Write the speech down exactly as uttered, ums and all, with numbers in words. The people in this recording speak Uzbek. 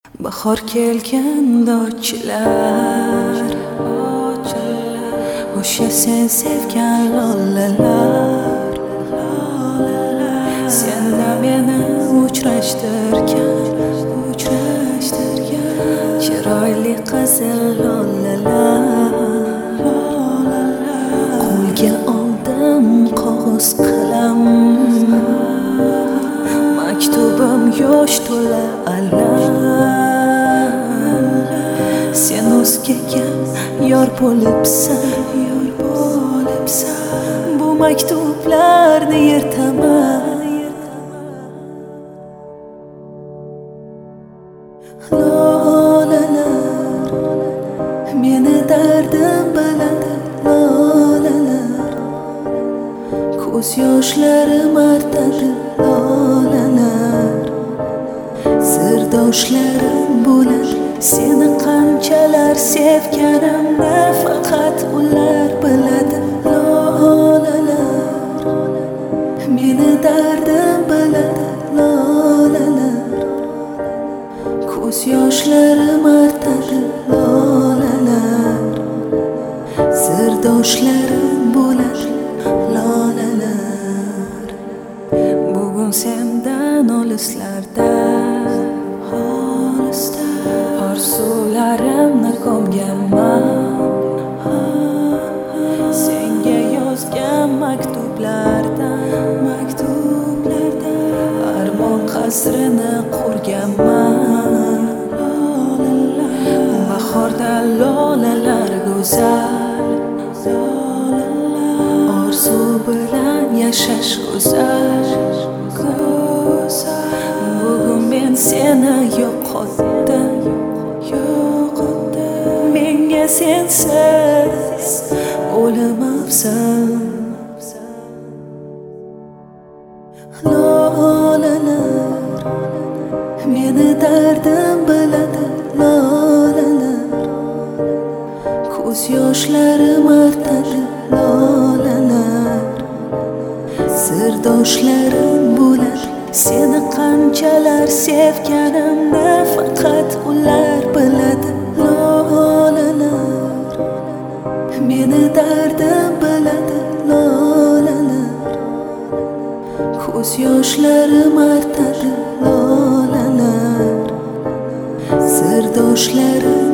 Bahor kelgan lochilar, o'sha sen sevgan lolalar, senda meni uchrashtirgan, uchrashtirgan chiroyli qizil lolalar. Qo'lga oldim qog'oz qalam, maktubim yosh to'la alam. Sen o'zgaga yor bo'libsan, yor bo'libsan. Bu maktublarni yirtaman. Lolalar, meni dardim biladi lolalar. Ko'z yoshlarim artadi lolalar. Sirdoshlarim bo'ladi, seni qanchalar sevganimni faqat ular biladi lolalar. Meni dardim biladi lolalar. Ko'z yoshlarim artadi lolalar. Sirdoshlarim bo'ladi lolalar. Bugun sendan olislarda, olisda orzularimni ko'mganman. Senga yozgan maktublardan, maktublardan armon qasrini qurganman. Bahorda lolalar go'zal, orzu bilan yashash go'zal. Bugun men seni yo'qotdim, yo'qotdim. Menga sensiz o'lim afzal. Lolalar, meni dardim biladi lolalar. Ko'z yoshlarim artadi lolalar. Sirdoshlarim bo'ladi, seni qanchalar sevganimni faqat ular biladi lolalar. Meni dardim biladi lolalar. Ko'z yoshlarim artadi lolalar. Sirdoshlarim